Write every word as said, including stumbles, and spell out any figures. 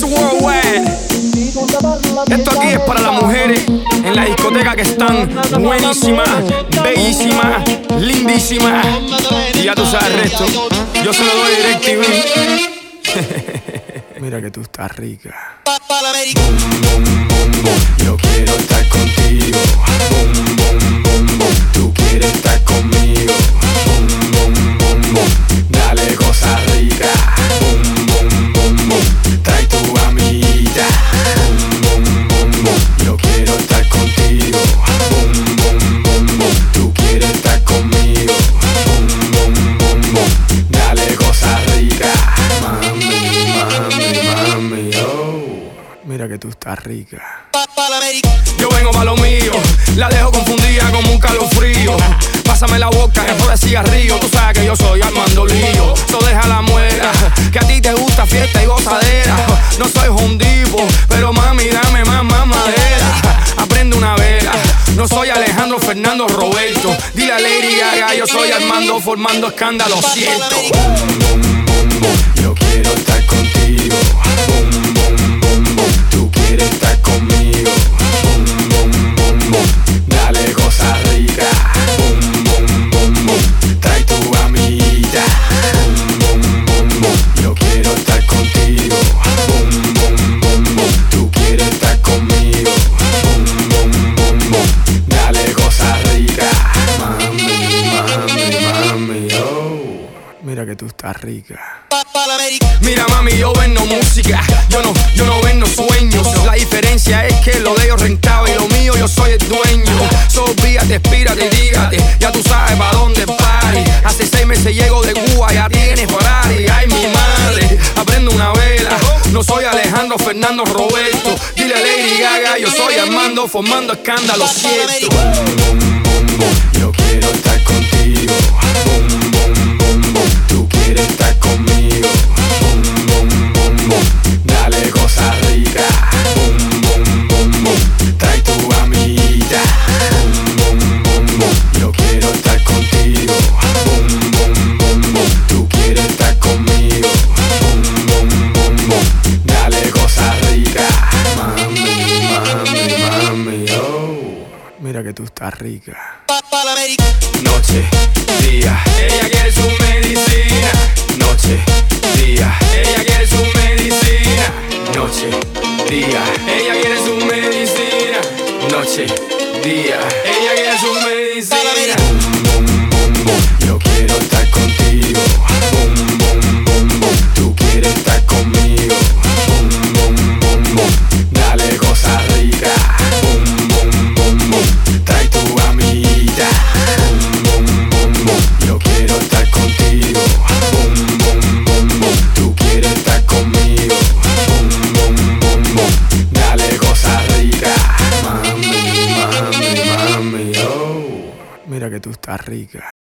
Remix Worldwide. Esto aquí es para las mujeres en la discoteca que están buenísimas, bellísimas, lindísimas. Y ya tú sabes el resto. Yo se lo doy DirecTV. Mira que tú estás rica. Boom, boom, boom, boom. Yo quiero estar contigo. Boom, boom, boom, boom. Tú quieres estar conmigo. Boom, boom, boom, boom. Dale cosa rica. Boom, boom, boom, boom. Trae tu amiguita. Boom, boom, boom, boom. Yo quiero estar contigo. Boom, boom, boom, boom. Tú quieres estar conmigo. Boom, boom, boom, boom. Dale cosa rica. Mami, mami, mami, oh. Mira que tú estás rica. Yo vengo pa' lo mío, la dejo confundida como un calofrío. Pásame la boca, que por el cigarrillo. Tú sabes que yo soy Armando Lío. So deja la muela, que a ti te gusta fiesta y gozadera. No soy hondipo, pero mami dame más, más madera. Aprende una vela, no soy Alejandro Fernando Roberto. Dile a Lady Gaga, yo soy Armando formando escándalo, siento. Boom, boom, boom, boom. Yo quiero estar contigo. Boom, boom, boom, boom. Tú quieres estar conmigo. Boom, boom, boom, boom. Dale cosa rica. Boom, boom, boom, boom. Trae tu amiguita. Boom, boom, boom, boom. Yo quiero estar contigo. Boom, boom, boom, boom. Tú quieres estar conmigo. Boom, boom, boom, boom. Dale cosa rica. Mami, mami, mami, oh. Mira que tú estás rica. Mira mami, yo vendo música, yo no, yo no vendo sueños. La diferencia es que lo de ellos rentaba y lo mío yo soy el dueño. Sobíate, espírate, dígate, ya tú sabes pa' dónde party. Hace seis meses llego de Cuba, ya tienes Ferrari. Ay mi madre, aprendo una vela. No soy Alejandro Fernando Roberto. Dile a Lady Gaga, yo soy Armando formando escándalo, cierto. Boom, boom, boom, boom. Yo quiero estar contigo. Boom, boom, boom, boom. Tú quieres estar conmigo. Boom, boom, boom, boom. Dale cosa rica. Boom, boom, boom, boom. Trae tu amiguita. Boom, boom, boom, boom. Yo quiero estar contigo. Boom, boom, boom, boom. Tú quieres estar conmigo. Boom, boom, boom, boom. Dale cosa rica. Mami, mami, mami, oh. Mira que tú estás rica. Noche, día, ella quiere su medicina. Noche, día, ella quiere su medicina. Noche, día, ella quiere su medicina. Noche, día, ella quiere su medicina. Boom, boom, boom, boom. Yo quiero estar contigo. Boom, boom, boom, boom. Tú quieres estar conmigo. Boom, boom, boom, boom. Dale cosa rica. Boom, boom, boom, boom. Trae tu amiguita. Boom, boom, boom, boom. Yo quiero estar contigo. Boom, boom, boom, boom. Tú quieres estar conmigo. Boom, boom, boom, boom. Dale cosa rica. Mami, mami, mami, oh. Mira que tú estás rica.